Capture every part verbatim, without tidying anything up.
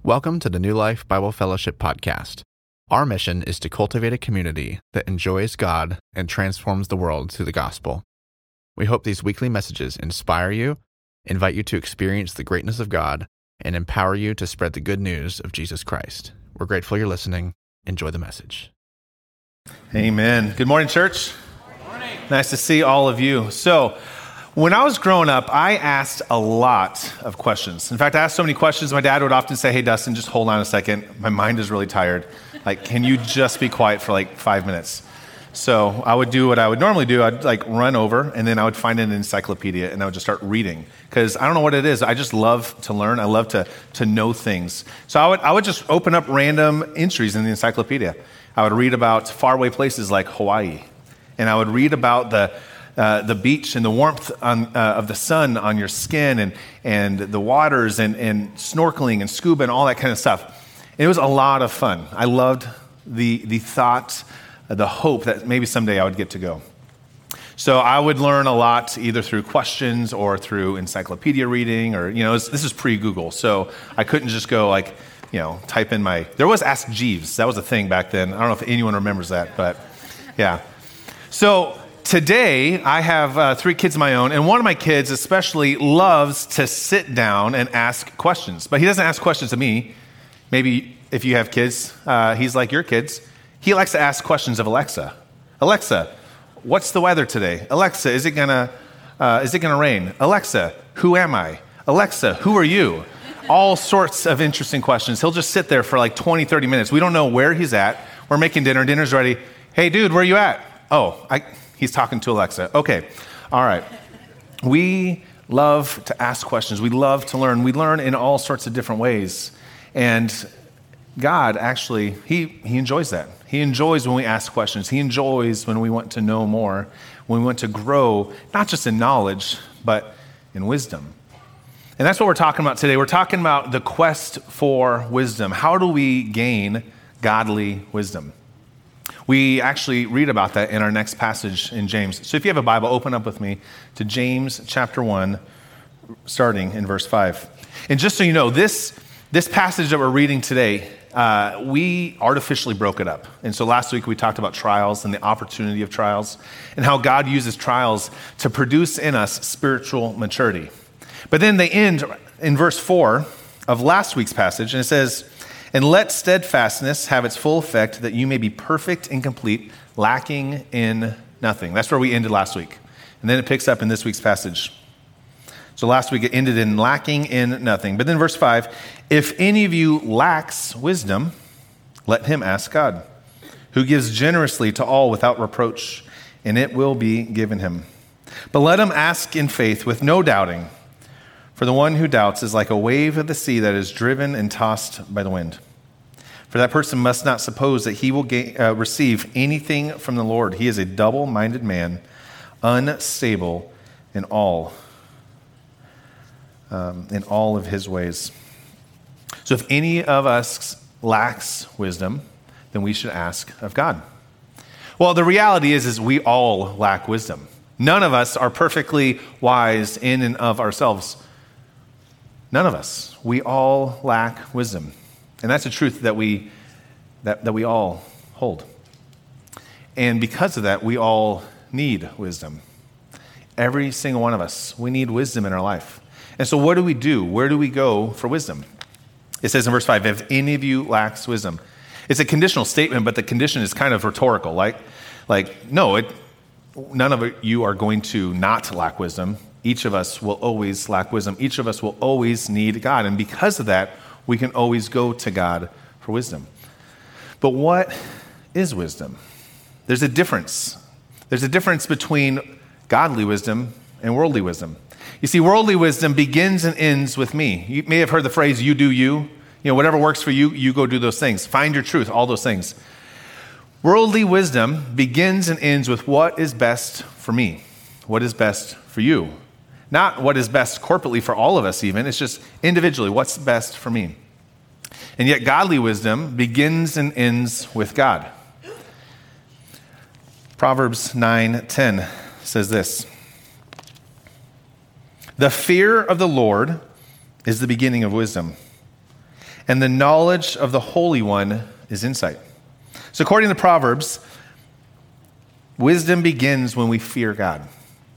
Welcome to the New Life Bible Fellowship podcast. Our mission is to cultivate a community that enjoys God and transforms the world through the gospel. We hope these weekly messages inspire you, invite you to experience the greatness of God, and empower you to spread the good news of Jesus Christ. We're grateful you're listening. Enjoy the message. Amen. Good morning, church. Good morning. Nice to see all of you. So, when I was growing up, I asked a lot of questions. In fact, I asked so many questions, my dad would often say, "Hey, Dustin, just hold on a second. My mind is really tired. Like, can you just be quiet for like five minutes?" So I would do what I would normally do. I'd like run over, and then I would find an encyclopedia, and I would just start reading. Because I don't know what it is. I just love to learn. I love to to know things. So I would I would just open up random entries in the encyclopedia. I would read about faraway places like Hawaii, and I would read about the Uh, the beach and the warmth on, uh, of the sun on your skin and, and the waters and, and snorkeling and scuba and all that kind of stuff. And it was a lot of fun. I loved the, the thought, uh, the hope that maybe someday I would get to go. So I would learn a lot either through questions or through encyclopedia reading or, you know, this, this is pre-Google. So I couldn't just go like, you know, type in my, there was Ask Jeeves. That was a thing back then. I don't know if anyone remembers that, but yeah. So today, I have uh, three kids of my own, and one of my kids especially loves to sit down and ask questions. But he doesn't ask questions to me. Maybe if you have kids, uh, he's like your kids. He likes to ask questions of Alexa. Alexa, what's the weather today? Alexa, is it gonna uh, is it gonna rain? Alexa, who am I? Alexa, who are you? All sorts of interesting questions. He'll just sit there for like twenty, thirty minutes. We don't know where he's at. We're making dinner. Dinner's ready. Hey, dude, where are you at? Oh, I... He's talking to Alexa. Okay, all right. We love to ask questions. We love to learn. We learn in all sorts of different ways. And God actually, he, he enjoys that. He enjoys when we ask questions. He enjoys when we want to know more, when we want to grow, not just in knowledge, but in wisdom. And that's what we're talking about today. We're talking about the quest for wisdom. How do we gain godly wisdom? We actually read about that in our next passage in James. So if you have a Bible, open up with me to James chapter one, starting in verse five. And just so you know, this, this passage that we're reading today, uh, we artificially broke it up. And so last week we talked about trials and the opportunity of trials and how God uses trials to produce in us spiritual maturity. But then they end in verse four of last week's passage, and it says, "And let steadfastness have its full effect, that you may be perfect and complete, lacking in nothing." That's where we ended last week. And then it picks up in this week's passage. So last week it ended in lacking in nothing. But then verse five, "If any of you lacks wisdom, let him ask God, who gives generously to all without reproach, and it will be given him. But let him ask in faith with no doubting. For the one who doubts is like a wave of the sea that is driven and tossed by the wind. For that person must not suppose that he will gain, uh, receive anything from the Lord. He is a double-minded man, unstable in all, um, in all of his ways." So if any of us lacks wisdom, then we should ask of God. Well, the reality is, is we all lack wisdom. None of us are perfectly wise in and of ourselves. None of us. We all lack wisdom. And that's a truth that we that, that we all hold. And because of that, we all need wisdom. Every single one of us, we need wisdom in our life. And so what do we do? Where do we go for wisdom? It says in verse five, "If any of you lacks wisdom." It's a conditional statement, but the condition is kind of rhetorical. Like, like no, it, none of you are going to not lack wisdom. Each of us will always lack wisdom. Each of us will always need God. And because of that, we can always go to God for wisdom. But what is wisdom? There's a difference. There's a difference between godly wisdom and worldly wisdom. You see, worldly wisdom begins and ends with me. You may have heard the phrase, "you do you." You know, whatever works for you, you go do those things. Find your truth, all those things. Worldly wisdom begins and ends with what is best for me, what is best for you. Not what is best corporately for all of us even, it's just individually, what's best for me. And yet godly wisdom begins and ends with God. Proverbs nine ten says this, "The fear of the Lord is the beginning of wisdom, and the knowledge of the Holy One is insight. So according to Proverbs, wisdom begins when we fear God.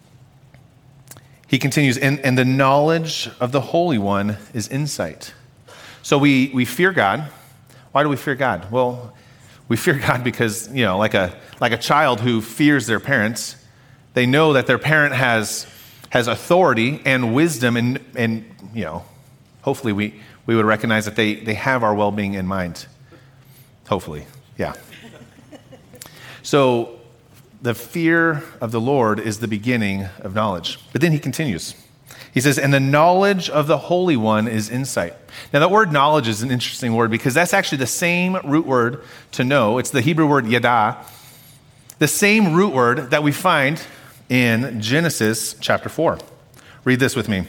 He continues, and, and the knowledge of the Holy One is insight. So we, we fear God. Why do we fear God? Well, we fear God because, you know, like a like a child who fears their parents, they know that their parent has has authority and wisdom, and and you know, hopefully we, we would recognize that they, they have our well-being in mind. Hopefully, yeah. So the fear of the Lord is the beginning of knowledge. But then he continues. He says, and the knowledge of the Holy One is insight. Now, that word knowledge is an interesting word because that's actually the same root word to know. It's the Hebrew word yada, the same root word that we find in Genesis chapter four. Read this with me.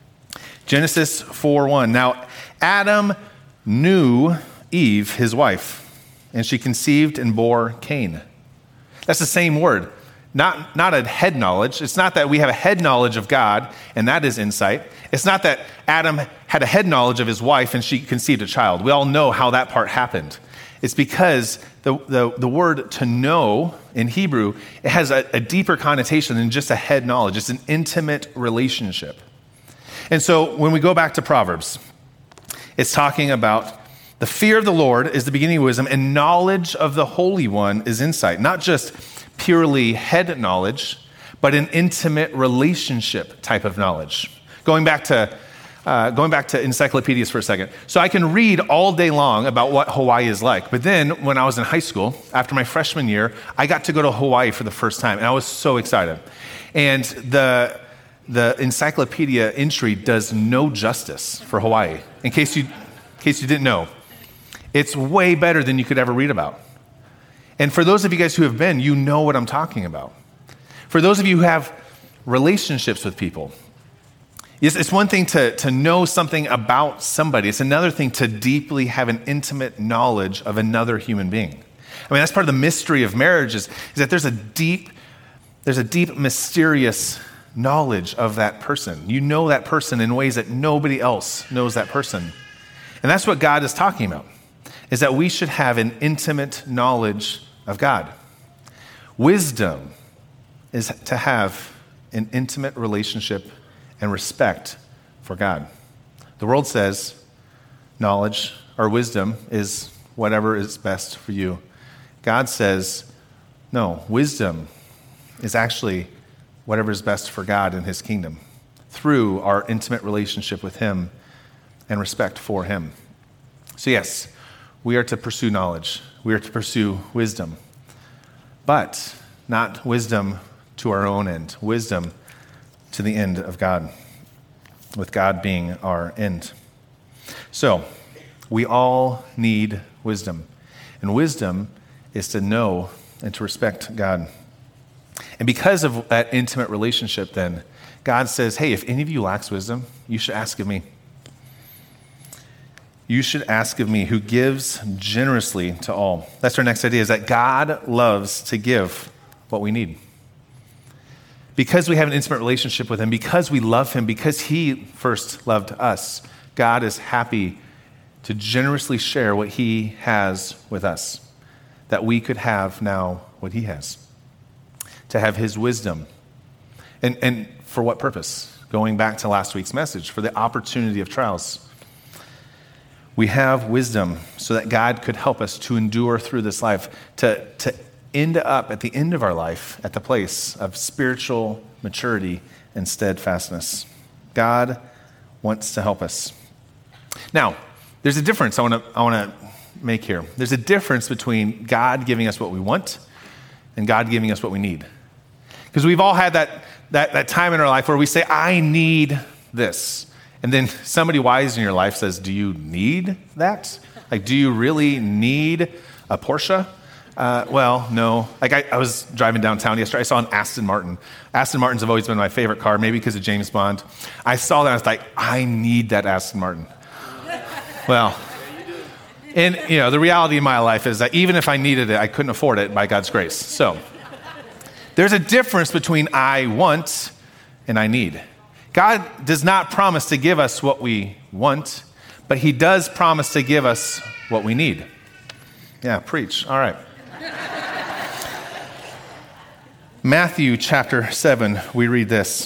Genesis four one. Now, Adam knew Eve, his wife, and she conceived and bore Cain. That's the same word. Not, not a head knowledge. It's not that we have a head knowledge of God, and that is insight. It's not that Adam had a head knowledge of his wife and she conceived a child. We all know how that part happened. It's because the, the, the word to know in Hebrew, it has a, a deeper connotation than just a head knowledge. It's an intimate relationship. And so when we go back to Proverbs, it's talking about the fear of the Lord is the beginning of wisdom, and knowledge of the Holy One is insight. Not just purely head knowledge, but an intimate relationship type of knowledge. Going back to uh, going back to encyclopedias for a second. So I can read all day long about what Hawaii is like. But then when I was in high school, after my freshman year, I got to go to Hawaii for the first time, and I was so excited. And the the encyclopedia entry does no justice for Hawaii. In case you in case you didn't know, it's way better than you could ever read about. And for those of you guys who have been, you know what I'm talking about. For those of you who have relationships with people, it's, it's one thing to, to know something about somebody. It's another thing to deeply have an intimate knowledge of another human being. I mean, that's part of the mystery of marriage is, is that there's a deep, there's a deep, mysterious knowledge of that person. You know that person in ways that nobody else knows that person. And that's what God is talking about, is that we should have an intimate knowledge of God. Wisdom is to have an intimate relationship and respect for God. The world says knowledge or wisdom is whatever is best for you. God says, no, wisdom is actually whatever is best for God and his kingdom through our intimate relationship with him and respect for him. So yes, we are to pursue knowledge. We are to pursue wisdom, but not wisdom to our own end, wisdom to the end of God, with God being our end. So we all need wisdom, and wisdom is to know and to respect God. And because of that intimate relationship, then, God says, hey, if any of you lacks wisdom, you should ask of me. You should ask of me, who gives generously to all. That's our next idea, is that God loves to give what we need. Because we have an intimate relationship with him, because we love him, because he first loved us, God is happy to generously share what he has with us, that we could have now what he has, to have his wisdom. And, and for what purpose? Going back to last week's message, for the opportunity of trials. We have wisdom so that God could help us to endure through this life, to, to end up at the end of our life at the place of spiritual maturity and steadfastness. God wants to help us. Now, there's a difference I want to I want to make here. There's a difference between God giving us what we want and God giving us what we need. Because we've all had that, that, that time in our life where we say, I need this. And then somebody wise in your life says, do you need that? Like, do you really need a Porsche? Uh, well, no. Like, I, I was driving downtown yesterday. I saw an Aston Martin. Aston Martins have always been my favorite car, maybe because of James Bond. I saw that, and I was like, I need that Aston Martin. Well, and, you know, the reality in my life is that even if I needed it, I couldn't afford it by God's grace. So there's a difference between I want and I need. God does not promise to give us what we want, but he does promise to give us what we need. Yeah, preach. All right. Matthew chapter seven, we read this.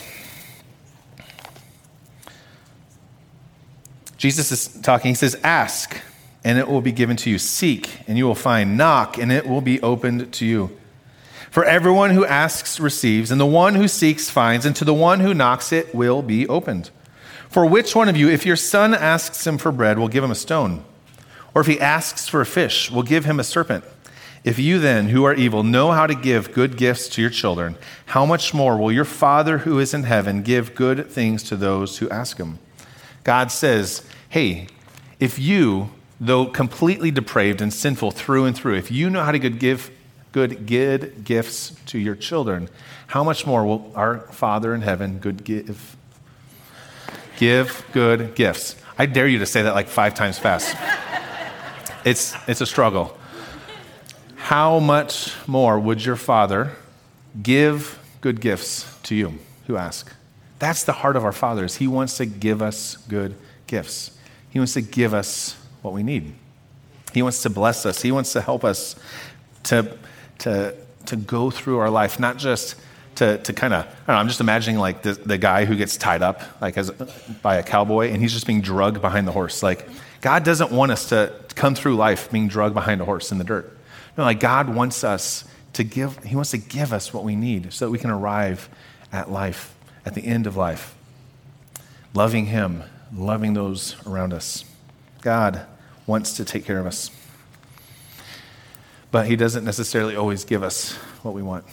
Jesus is talking. He says, ask, and it will be given to you. Seek, and you will find. Knock, and it will be opened to you. For everyone who asks receives, and the one who seeks finds, and to the one who knocks it will be opened. For which one of you, if your son asks him for bread, will give him a stone? Or if he asks for a fish, will give him a serpent? If you then, who are evil, know how to give good gifts to your children, how much more will your Father who is in heaven give good things to those who ask him? God says, hey, if you, though completely depraved and sinful through and through, if you know how to give good, good gifts to your children, how much more will our Father in heaven good give? Give good gifts. I dare you to say that like five times fast. It's, it's a struggle. How much more would your Father give good gifts to you who ask? That's the heart of our Father, is he wants to give us good gifts. He wants to give us what we need. He wants to bless us. He wants to help us to, to, to go through our life, not just to, to kind of, I don't know, I'm just imagining like the, the guy who gets tied up like as by a cowboy and he's just being drugged behind the horse. Like, God doesn't want us to come through life being drugged behind a horse in the dirt. No, like God wants us to give, he wants to give us what we need so that we can arrive at life, at the end of life, loving him, loving those around us. God wants to take care of us, but he doesn't necessarily always give us what we want.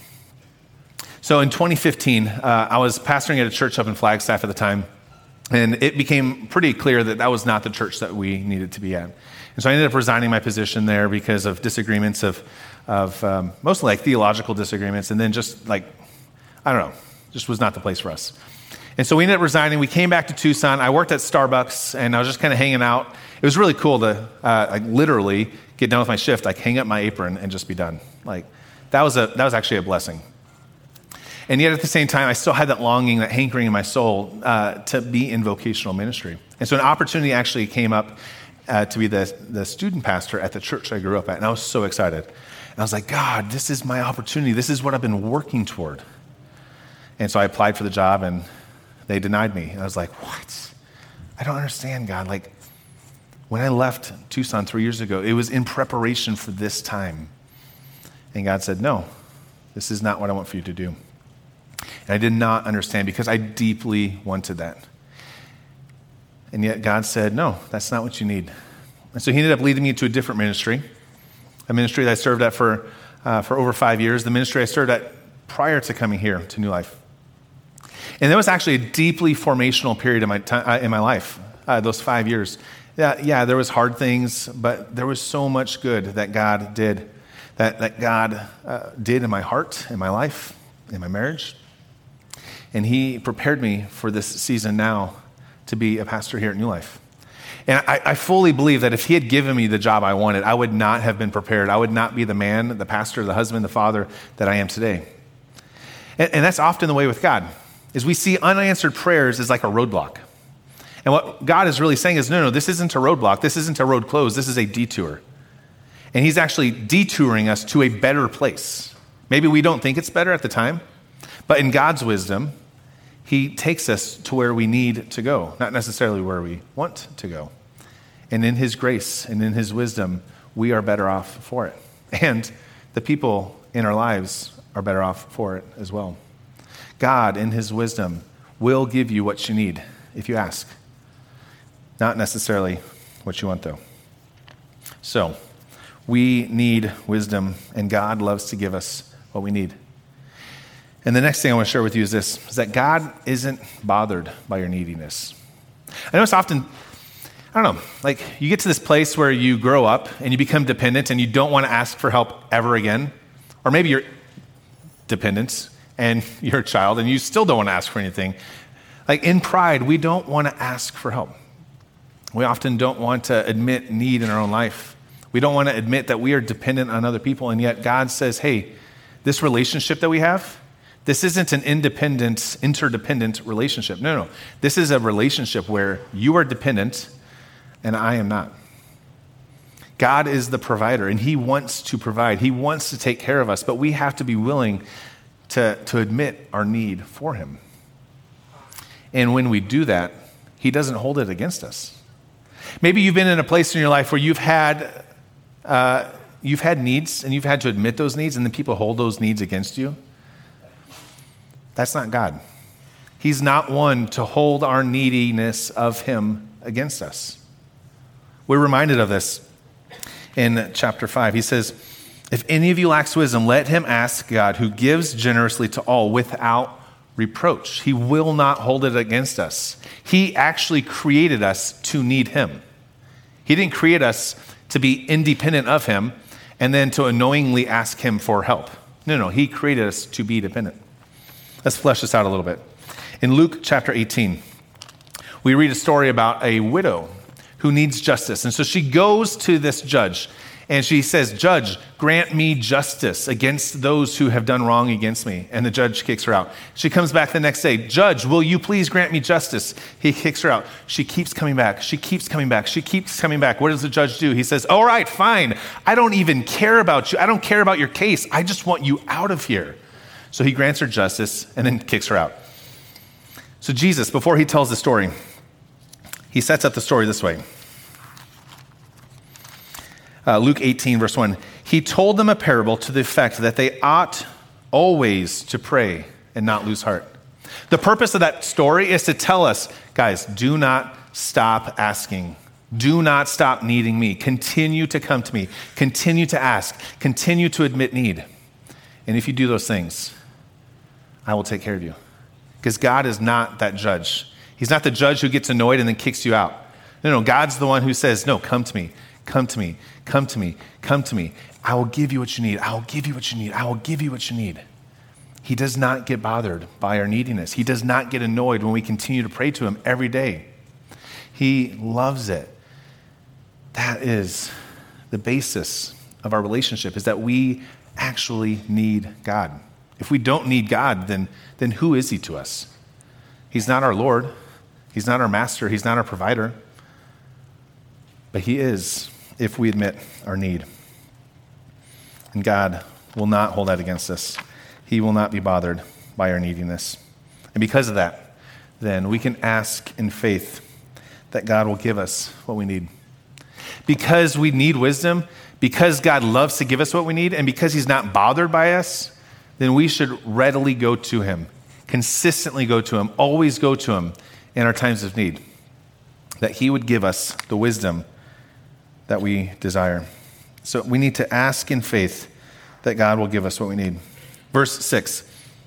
So in twenty fifteen, uh, I was pastoring at a church up in Flagstaff at the time, and it became pretty clear that that was not the church that we needed to be at. And so I ended up resigning my position there because of disagreements of, of um, mostly like theological disagreements, and then just like, I don't know, just was not the place for us. And so we ended up resigning. We came back to Tucson. I worked at Starbucks, and I was just kind of hanging out. It was really cool to uh, like literally get done with my shift, like hang up my apron and just be done. Like that was a that was actually a blessing. And yet at the same time, I still had that longing, that hankering in my soul uh, to be in vocational ministry. And so an opportunity actually came up uh, to be the, the student pastor at the church I grew up at. And I was so excited. And I was like, God, this is my opportunity. This is what I've been working toward. And so I applied for the job, and they denied me. And I was like, what? I don't understand, God. Like, when I left Tucson three years ago, it was in preparation for this time. And God said, no, this is not what I want for you to do. And I did not understand because I deeply wanted that. And yet God said, no, that's not what you need. And so he ended up leading me to a different ministry, a ministry that I served at for, uh, for over five years, the ministry I served at prior to coming here to New Life. And that was actually a deeply formational period in my, t- uh, in my life, uh, those five years. Yeah, yeah, there was hard things, but there was so much good that God did, that, that God uh, did in my heart, in my life, in my marriage. And he prepared me for this season now to be a pastor here at New Life. And I, I fully believe that if he had given me the job I wanted, I would not have been prepared. I would not be the man, the pastor, the husband, the father that I am today. And, and that's often the way with God, is we see unanswered prayers as like a roadblock. And what God is really saying is, no, no, this isn't a roadblock. This isn't a road closed. This is a detour. And he's actually detouring us to a better place. Maybe we don't think it's better at the time, but in God's wisdom, he takes us to where we need to go, not necessarily where we want to go. And in his grace and in his wisdom, we are better off for it. And the people in our lives are better off for it as well. God, in his wisdom, will give you what you need if you ask. Not necessarily what you want, though. So, we need wisdom, and God loves to give us what we need. And the next thing I want to share with you is this, is that God isn't bothered by your neediness. I know it's often, I don't know, like you get to this place where you grow up and you become dependent and you don't want to ask for help ever again. Or maybe you're dependent and you're a child and you still don't want to ask for anything. Like in pride, we don't want to ask for help. We often don't want to admit need in our own life. We don't want to admit that we are dependent on other people, and yet God says, hey, this relationship that we have, this isn't an independent, interdependent relationship. No, no. This is a relationship where you are dependent and I am not. God is the provider, and he wants to provide. He wants to take care of us, but we have to be willing to, to admit our need for him. And when we do that, he doesn't hold it against us. Maybe you've been in a place in your life where you've had uh, you've had needs, and you've had to admit those needs, and then people hold those needs against you. That's not God. He's not one to hold our neediness of him against us. We're reminded of this in chapter five. He says, if any of you lacks wisdom, let him ask God, who gives generously to all without reproach. He will not hold it against us. He actually created us to need him. He didn't create us to be independent of him and then to unknowingly ask him for help. No, no, he created us to be dependent. Let's flesh this out a little bit. In Luke chapter eighteen, we read a story about a widow who needs justice. And so she goes to this judge and she says, Judge, grant me justice against those who have done wrong against me. And the judge kicks her out. She comes back the next day. Judge, will you please grant me justice? He kicks her out. She keeps coming back. She keeps coming back. She keeps coming back. What does the judge do? He says, all right, fine. I don't even care about you. I don't care about your case. I just want you out of here. So he grants her justice and then kicks her out. So Jesus, before he tells the story, he sets up the story this way. Uh, Luke eighteen, verse one, he told them a parable to the effect that they ought always to pray and not lose heart. The purpose of that story is to tell us, guys, do not stop asking. Do not stop needing me. Continue to come to me. Continue to ask. Continue to admit need. And if you do those things, I will take care of you. Because God is not that judge. He's not the judge who gets annoyed and then kicks you out. No, no, God's the one who says, no, come to me. Come to me, come to me, come to me. I will give you what you need. I will give you what you need. I will give you what you need. He does not get bothered by our neediness. He does not get annoyed when we continue to pray to him every day. He loves it. That is the basis of our relationship, is that we actually need God. If we don't need God, then, then who is he to us? He's not our Lord. He's not our master. He's not our provider. But he is, if we admit our need. And God will not hold that against us. He will not be bothered by our neediness. And because of that, then we can ask in faith that God will give us what we need. Because we need wisdom, because God loves to give us what we need, and because he's not bothered by us, then we should readily go to him, consistently go to him, always go to him in our times of need, that he would give us the wisdom that we desire. So we need to ask in faith that God will give us what we need. Verse six.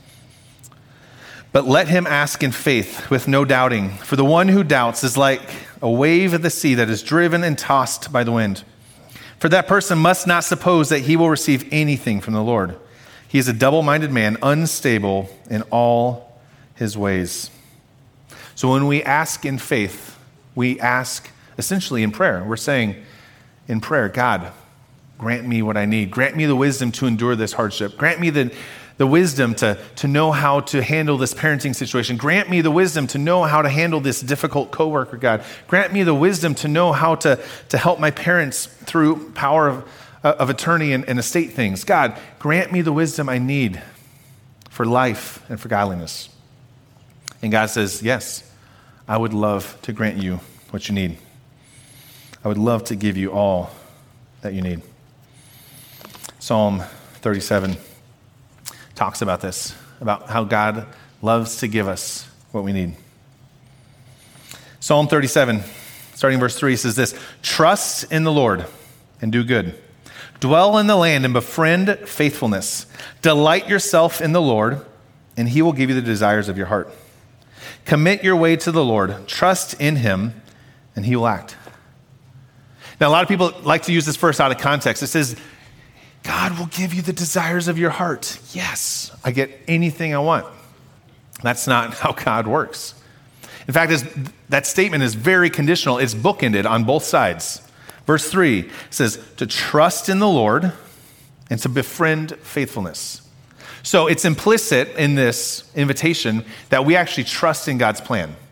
But let him ask in faith with no doubting, for the one who doubts is like a wave of the sea that is driven and tossed by the wind. For that person must not suppose that he will receive anything from the Lord. He is a double-minded man, unstable in all his ways. So when we ask in faith, we ask essentially in prayer. We're saying, in prayer, God, grant me what I need. Grant me the wisdom to endure this hardship. Grant me the, the wisdom to, to know how to handle this parenting situation. Grant me the wisdom to know how to handle this difficult coworker, God. Grant me the wisdom to know how to, to help my parents through power of, of attorney and, and estate things. God, grant me the wisdom I need for life and for godliness. And God says, yes, I would love to grant you what you need. I would love to give you all that you need. Psalm thirty-seven talks about this, about how God loves to give us what we need. Psalm thirty-seven, starting verse three, says this: trust in the Lord and do good. Dwell in the land and befriend faithfulness. Delight yourself in the Lord, and he will give you the desires of your heart. Commit your way to the Lord. Trust in him, and he will act. Now, a lot of people like to use this verse out of context. It says, God will give you the desires of your heart. Yes, I get anything I want. That's not how God works. In fact, that statement is very conditional. It's bookended on both sides. Verse three says to trust in the Lord and to befriend faithfulness. So it's implicit in this invitation that we actually trust in God's plan,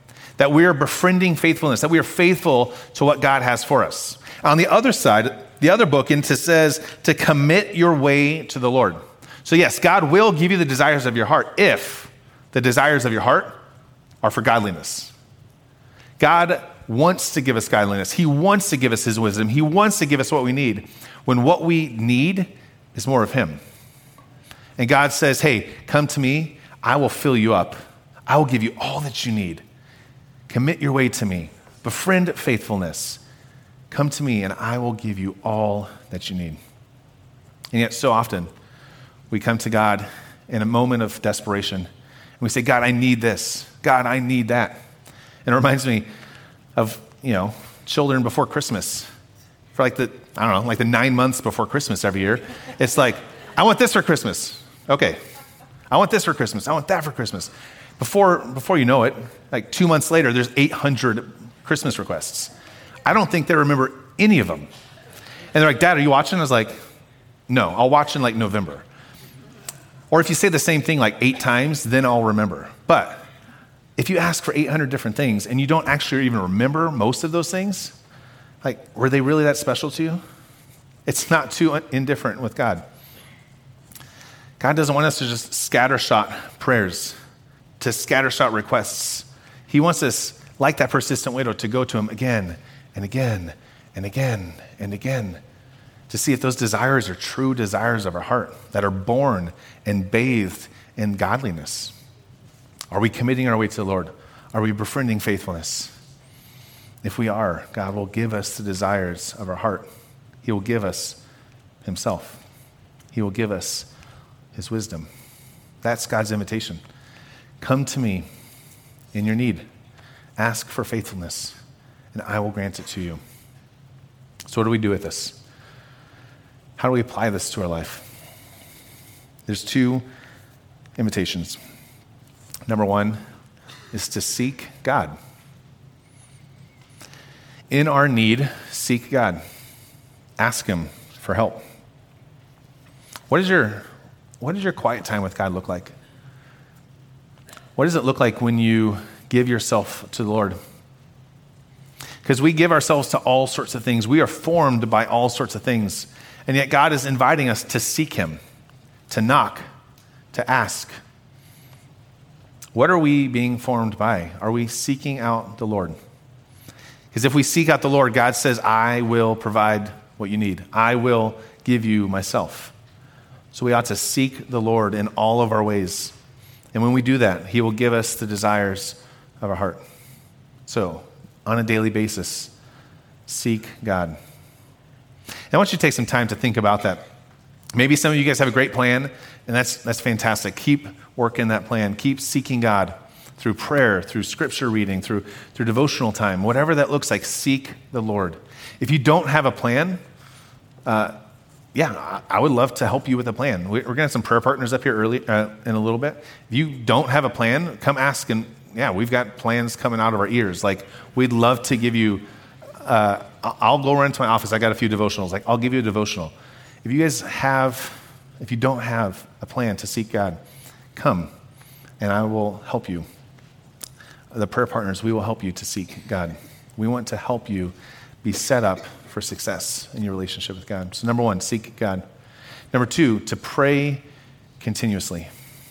that we are befriending faithfulness, that we are faithful to what God has for us. On the other side, the other book, it says to commit your way to the Lord. So yes, God will give you the desires of your heart if the desires of your heart are for godliness. God wants to give us godliness. He wants to give us his wisdom. He wants to give us what we need, when what we need is more of him. And God says, hey, come to me. I will fill you up. I will give you all that you need. Commit your way to me. Befriend faithfulness. Come to me and I will give you all that you need. And yet so often we come to God in a moment of desperation and we say, God, I need this. God, I need that. And it reminds me of, you know, children before Christmas. For like the, I don't know, like the nine months before Christmas every year. It's like, I want this for Christmas. Okay. I want this for Christmas. I want that for Christmas. Before, before you know it, like two months later, there's eight hundred Christmas requests. I don't think they remember any of them. And they're like, Dad, are you watching? I was like, no, I'll watch in like November. Or if you say the same thing like eight times, then I'll remember. But if you ask for eight hundred different things and you don't actually even remember most of those things, like, were they really that special to you? It's not too indifferent with God. God doesn't want us to just scattershot prayers, to scattershot requests. He wants us, like that persistent widow, to go to him again and again and again and again to see if those desires are true desires of our heart that are born and bathed in godliness. Are we committing our way to the Lord? Are we befriending faithfulness? If we are, God will give us the desires of our heart. He will give us himself. He will give us his wisdom. That's God's invitation. Come to me in your need. Ask for faithfulness, and I will grant it to you. So what do we do with this? How do we apply this to our life? There's two invitations. Number one is to seek God. In our need, seek God. Ask him for help. What is your, what does your quiet time with God look like? What does it look like when you give yourself to the Lord? Because we give ourselves to all sorts of things. We are formed by all sorts of things. And yet God is inviting us to seek him, to knock, to ask. What are we being formed by? Are we seeking out the Lord? Because if we seek out the Lord, God says, I will provide what you need. I will give you myself. So we ought to seek the Lord in all of our ways. And when we do that, he will give us the desires of our heart. So, on a daily basis, seek God. And I want you to take some time to think about that. Maybe some of you guys have a great plan, and that's that's fantastic. Keep working that plan. Keep seeking God through prayer, through scripture reading, through, through devotional time, whatever that looks like, seek the Lord. If you don't have a plan, uh, yeah, I would love to help you with a plan. We're going to have some prayer partners up here early uh, in a little bit. If you don't have a plan, come ask, and yeah, we've got plans coming out of our ears. Like, we'd love to give you, uh, I'll go run to my office. I got a few devotionals. Like, I'll give you a devotional. If you guys have, if you don't have a plan to seek God, come, and I will help you. The prayer partners, we will help you to seek God. We want to help you be set up for success in your relationship with God. So number one, seek God. Number two, to pray continuously.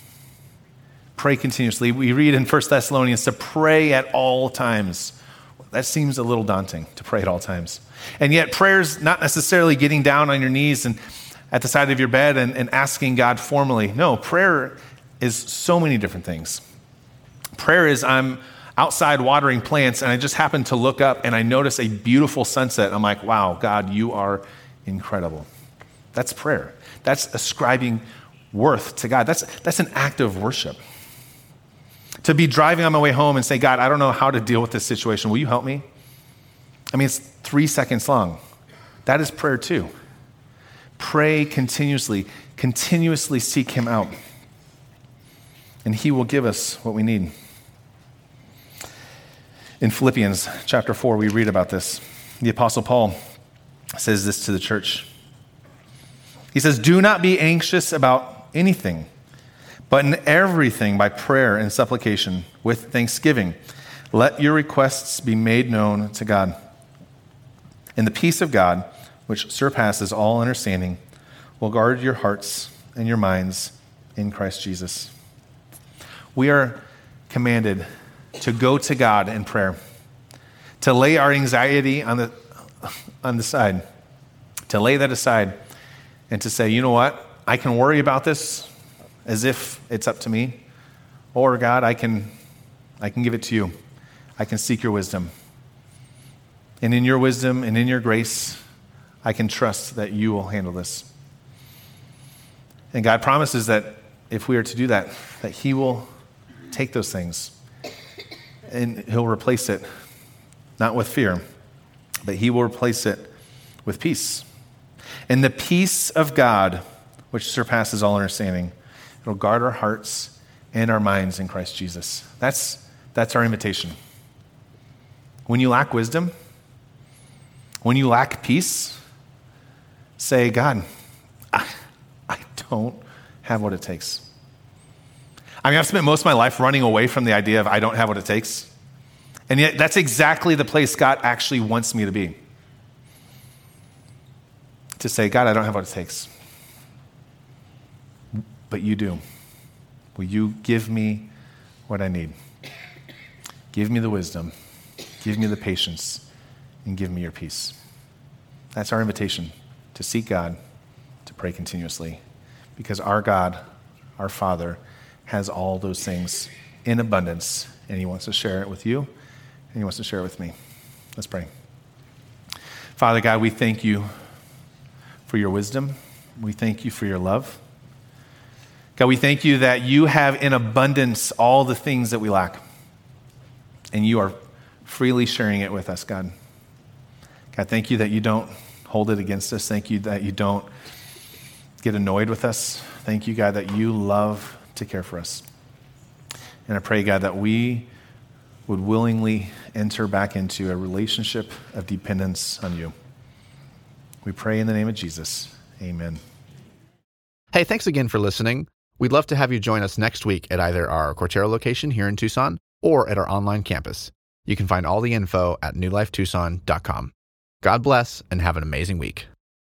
Pray continuously. We read in First Thessalonians to pray at all times. That seems a little daunting, to pray at all times. And yet prayer's not necessarily getting down on your knees and at the side of your bed and, and asking God formally. No, prayer is so many different things. Prayer is I'm outside watering plants and I just happen to look up and I notice a beautiful sunset. I'm like, wow, God, you are incredible. That's prayer. That's ascribing worth to God. That's, that's an act of worship. To be driving on my way home and say, God, I don't know how to deal with this situation. Will you help me? I mean, it's three seconds long. That is prayer too. Pray continuously. Continuously seek him out. And he will give us what we need. In Philippians chapter four, we read about this. The Apostle Paul says this to the church. He says, do not be anxious about anything, but in everything by prayer and supplication with thanksgiving. Let your requests be made known to God. And the peace of God, which surpasses all understanding, will guard your hearts and your minds in Christ Jesus. We are commanded to go to God in prayer, to lay our anxiety on the on the side, to lay that aside, and to say, you know what? I can worry about this as if it's up to me, or God, I can, I can give it to you. I can seek your wisdom. And in your wisdom and in your grace, I can trust that you will handle this. And God promises that if we are to do that, that he will take those things and he'll replace it, not with fear, but he will replace it with peace. And the peace of God, which surpasses all understanding, it'll guard our hearts and our minds in Christ Jesus. That's, that's our invitation. When you lack wisdom, when you lack peace, say, God, I, I don't have what it takes. I mean, I've spent most of my life running away from the idea of I don't have what it takes. And yet that's exactly the place God actually wants me to be. To say, God, I don't have what it takes. But you do. Will you give me what I need? Give me the wisdom. Give me the patience. And give me your peace. That's our invitation, to seek God, to pray continuously. Because our God, our Father, has all those things in abundance. And he wants to share it with you. And he wants to share it with me. Let's pray. Father God, we thank you for your wisdom. We thank you for your love. God, we thank you that you have in abundance all the things that we lack. And you are freely sharing it with us, God. God, thank you that you don't hold it against us. Thank you that you don't get annoyed with us. Thank you, God, that you love to care for us. And I pray, God, that we would willingly enter back into a relationship of dependence on you. We pray in the name of Jesus. Amen. Hey, thanks again for listening. We'd love to have you join us next week at either our Cortero location here in Tucson or at our online campus. You can find all the info at new life tucson dot com. God bless and have an amazing week.